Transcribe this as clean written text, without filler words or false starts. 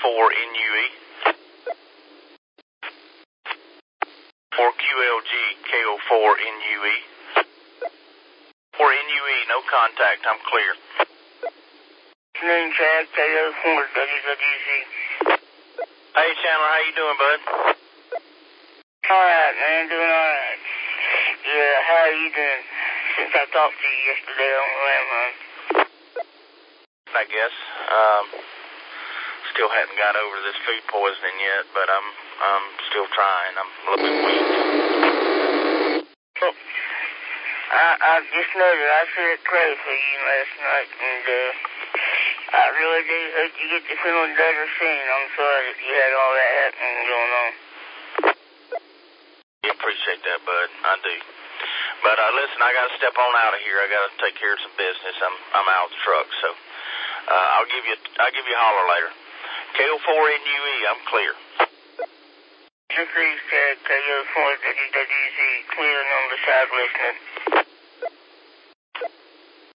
KO4NUE or QLG KO4NUE or NUE, no contact, I'm clear. Afternoon, Chad, KO4 WWZ. Hey Chandler, how you doing, bud? Alright, man, doing alright. Yeah, how are you doing? Since I talked to you yesterday on the landline. I guess. Still hadn't got over this food poisoning yet, but I'm still trying. I'm a little bit weak. Well, I just know that I should pray for you last night, and I really do hope you get to feeling better soon. I'm sorry that you had all that happening going on. I appreciate that, bud. I do. But listen, I got to step on out of here. I got to take care of some business. I'm out of the truck, so I'll give you a holler later. KO4NUE, I'm clear. Agrees, Chad, KO4 WWZ, clear and on the side listening.